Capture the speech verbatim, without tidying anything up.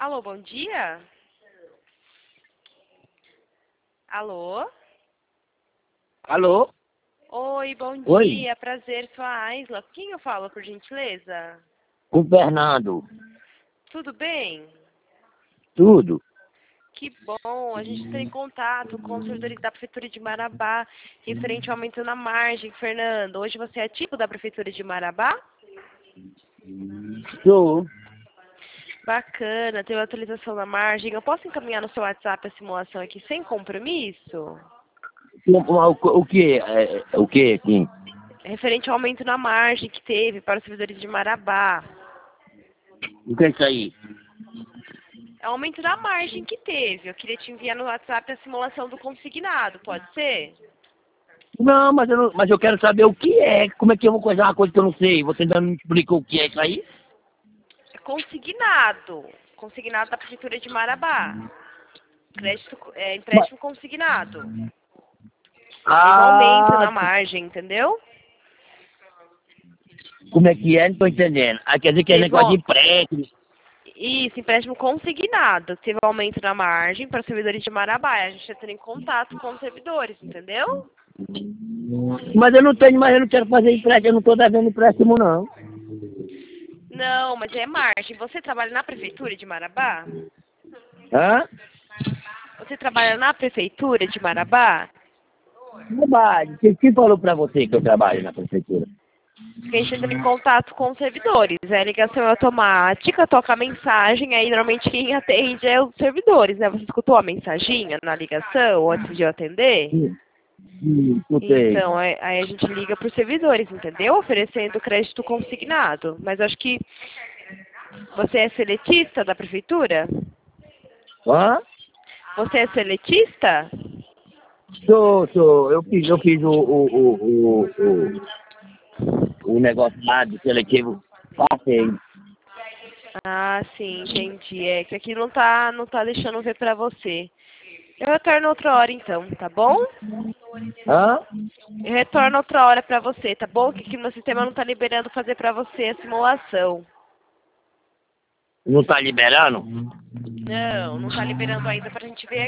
Alô, bom dia? Alô? Alô? Oi, bom Oi, dia, prazer, sou a Aisla. Com quem eu falo, por gentileza? com o Fernando. Tudo bem? Tudo? Que bom, a gente está em contato com os servidores da Prefeitura de Marabá, referente ao aumento na margem, Fernando. Hoje você é tipo da Prefeitura de Marabá? Sou. Bacana, teve atualização na margem. Eu posso encaminhar no seu WhatsApp a simulação aqui sem compromisso? O, o, o que? É, é, o que, sim? Referente ao aumento na margem que teve para os servidores de Marabá. O que é isso aí? É o aumento da margem que teve. Eu queria te enviar no WhatsApp a simulação do consignado, pode ser? Não, mas eu, não, mas eu quero saber o que é. Como é que eu vou coisar uma coisa que eu não sei? Você ainda não me explicou o que é isso aí? É consignado. Consignado da Prefeitura de Marabá. Crédito, é, Mas- empréstimo consignado. Teve um aumento ah, na margem, entendeu? como é que é? Não tô entendendo. Ah, quer dizer que é Teve negócio de um, empréstimo. isso, empréstimo consignado. Teve um aumento na margem para os servidores de Marabá. A gente está tendo em contato com os servidores, entendeu? Mas eu não tenho, mas eu não quero fazer empréstimo. Eu não tô devendo empréstimo, não. Não, mas é margem. Você trabalha na Prefeitura de Marabá? Hã? Você trabalha na Prefeitura de Marabá? Bobagem. Quem, quem falou pra você que eu trabalho na prefeitura? Porque a gente entra em contato com os servidores. A ligação é automática, toca a mensagem, aí normalmente quem atende é os servidores, né? Você escutou a mensaginha na ligação antes de eu atender? Sim, sim, escutei. Então, aí aí a gente liga para os servidores, entendeu? Oferecendo crédito consignado. Mas eu acho que você é seletista da prefeitura? Hã? Você é seletista? Sou, sou. Eu fiz, eu fiz o, o, o, o, o, o negócio lá do seletivo. Passei. Ah, sim, entendi. É que aqui não tá, não tá deixando ver para você. Eu retorno outra hora então, tá bom? Hã? Eu retorno outra hora pra você, tá bom? Que aqui no meu sistema não tá liberando fazer pra você a simulação. Não tá liberando? Não, não tá liberando ainda pra gente ver